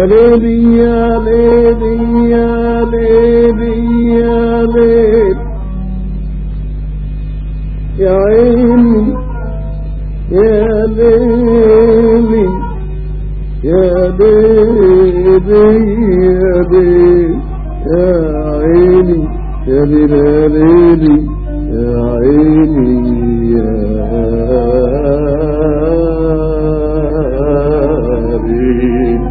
ليلي يا ليلي يا ليلي يا ليل يا عيني يا ليلي يا ليلي يا ليل يا عيني يا ليلي يا عيني يا ليل.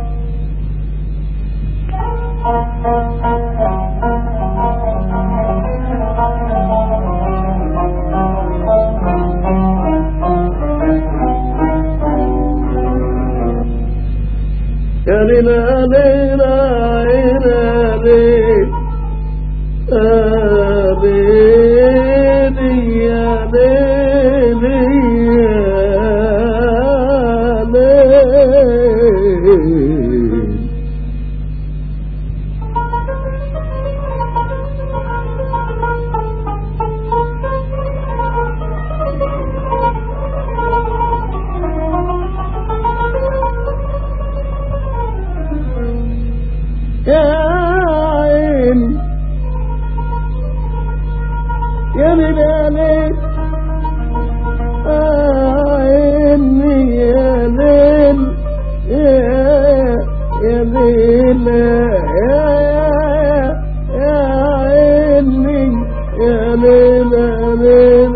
يا ليلى ليلى ليلى ليلى يا ليلي يا عين يا ليلى عيني يا ليل يا ليل يا عيني يا ليل ليل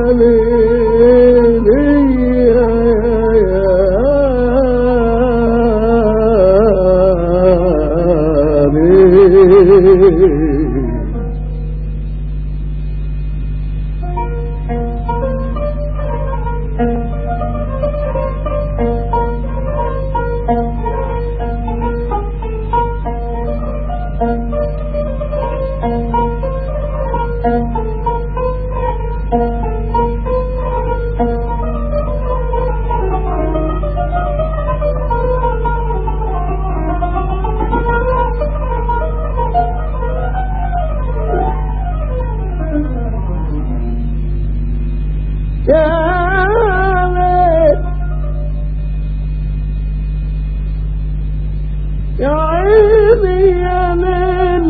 يا عيني يا ليل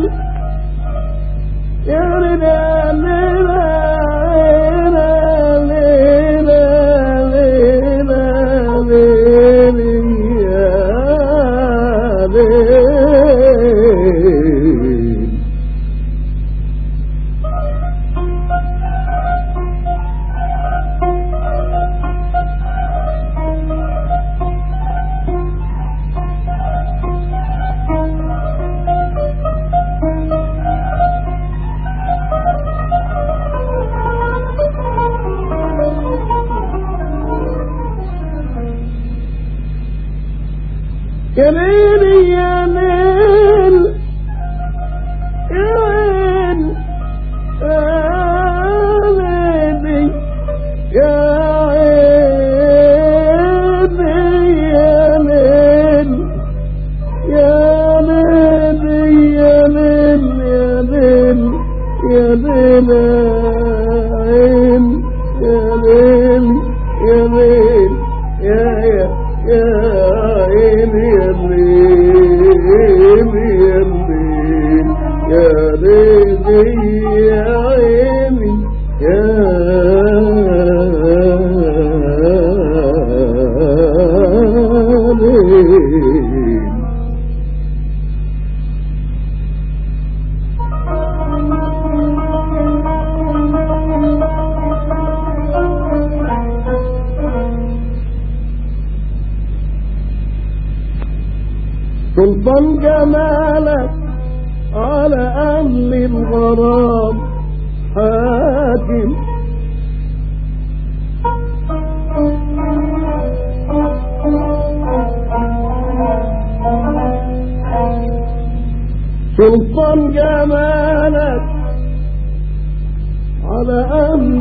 يا ليل يا ليلي يا ليل يا عين يا ليل يا ليل يا ليل يا ليل يا ليل يا ليل يا ليل يا عيني يا ليل يا ليل يا عيني يا ليل. سلطان جمالك على أهل الغرام حاكم سلطان جمالك على أهل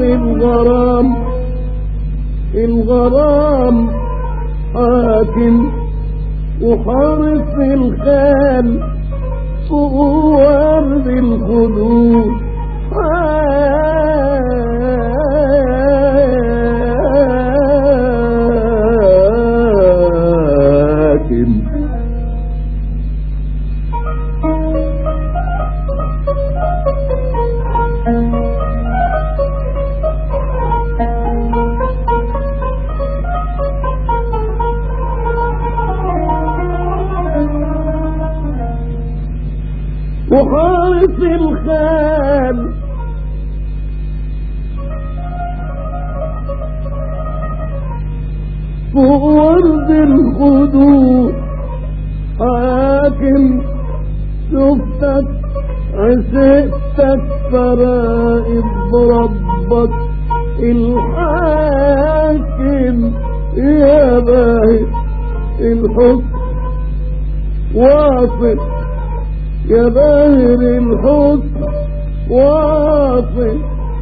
الغرام حاكم وحارس الخال صور بالخدود حاكم وحارس الخال فوق ورد الخدود حاكم شفتك عشقتك فرائض ربك الحاكم يا باهي الحكم واصل يا باهر الحكم واصل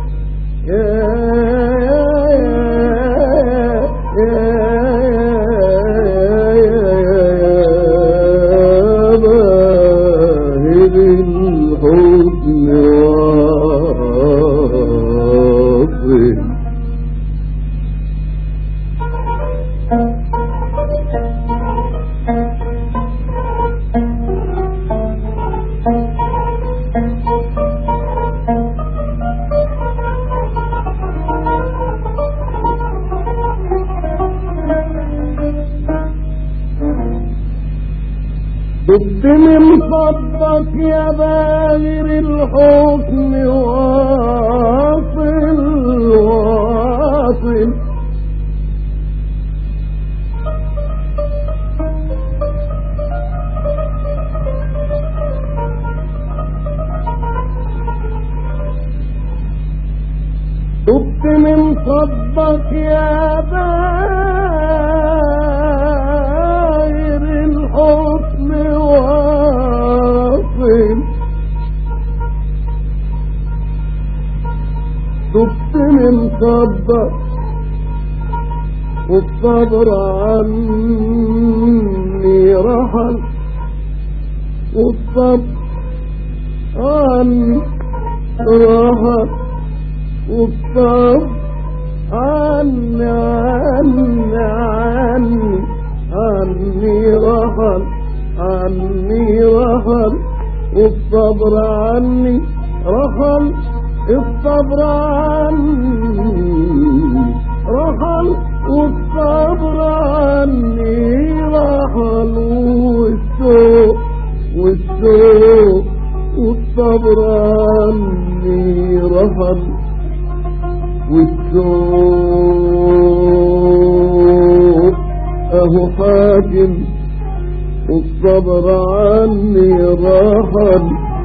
بالسن مصدق يا باهر الحكم واصل واصل بالسن مصدق يا باهر الحكم واصل دبت من صدق والصبر عني رحل والصبر عني رحل والصبر عني رحل والصبر عني رحل الصبر عني رحل والصبر عني رحل والشوق والصبر عني رحل والشوق اهو حاكم والصبر عني رحل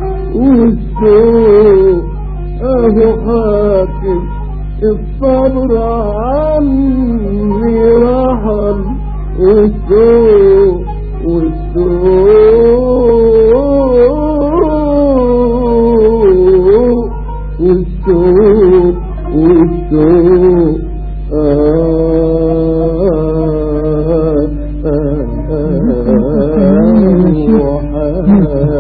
والشوق اهو حاكم الصبر عني رحل والشوق والشوق والشوق